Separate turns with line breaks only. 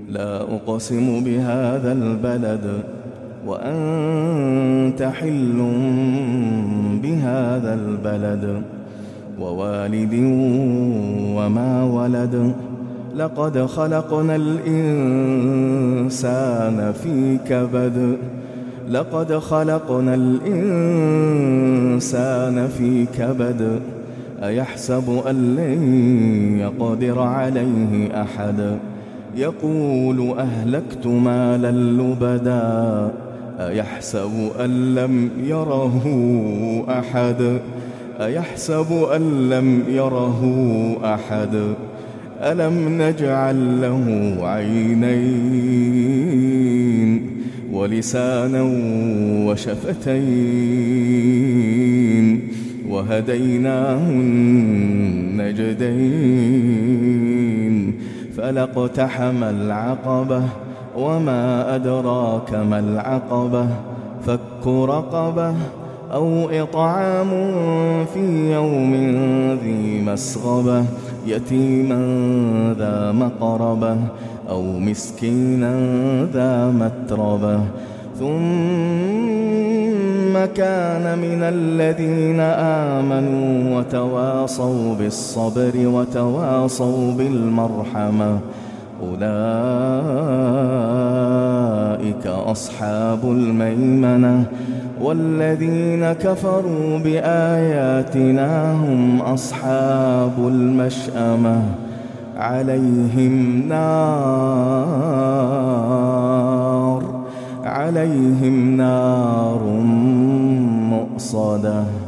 لا أقسم بهذا البلد وأنت حل بهذا البلد ووالد وما ولد لقد خلقنا الإنسان في كبد لقد خلقنا الإنسان في كبد أيحسب أن لن يقدر عليه أحد يقول أهلكت مالا لبدا أيحسب أن لم يره أحد أيحسب أن لم يره أحد ألم نجعل له عينين ولسانا وشفتين وهديناه النجدين فلاقتحم العقبة وما أدراك ما العقبة فك رقبة أو إطعام في يوم ذي مسغبة يتيما ذا مقربة أو مسكينا ذا متربة ثم كان من الذين آمنوا وتواصوا بالصبر وتواصوا بالمرحمة أولئك أصحاب الميمنة والذين كفروا بآياتنا هم أصحاب المشأمة عليهم نار مؤصدة.